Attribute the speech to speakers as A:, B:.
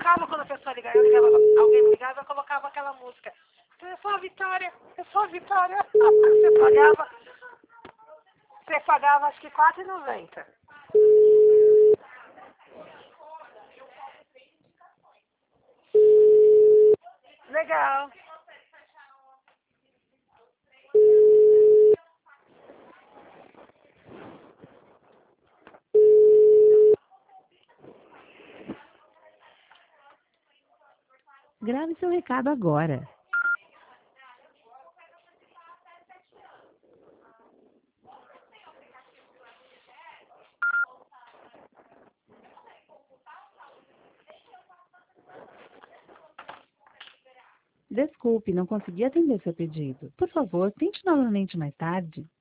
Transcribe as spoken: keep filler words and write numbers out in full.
A: colocava quando a pessoa ligava, eu ligava, alguém me ligava, eu colocava aquela música. Eu sou a Vitória, eu sou a Vitória. Você pagava, você pagava acho que quatro reais e noventa. Legal.
B: Grave seu recado agora. Desculpe, não consegui atender seu pedido. Por favor, tente novamente mais tarde.